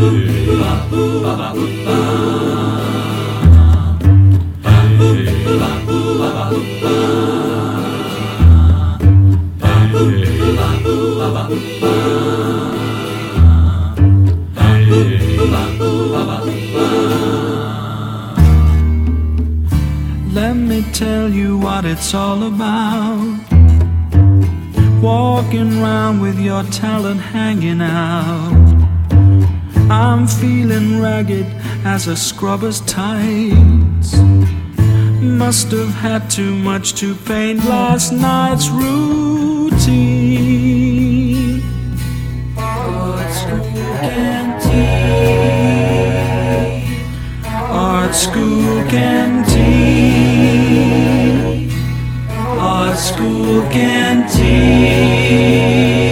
Let me tell you what it's all about. Walking round with your talent hanging out. I'm feeling ragged as a scrubber's tights. Must have had too much to paint last night's routine. Art school canteen. Art school canteen. Art school canteen.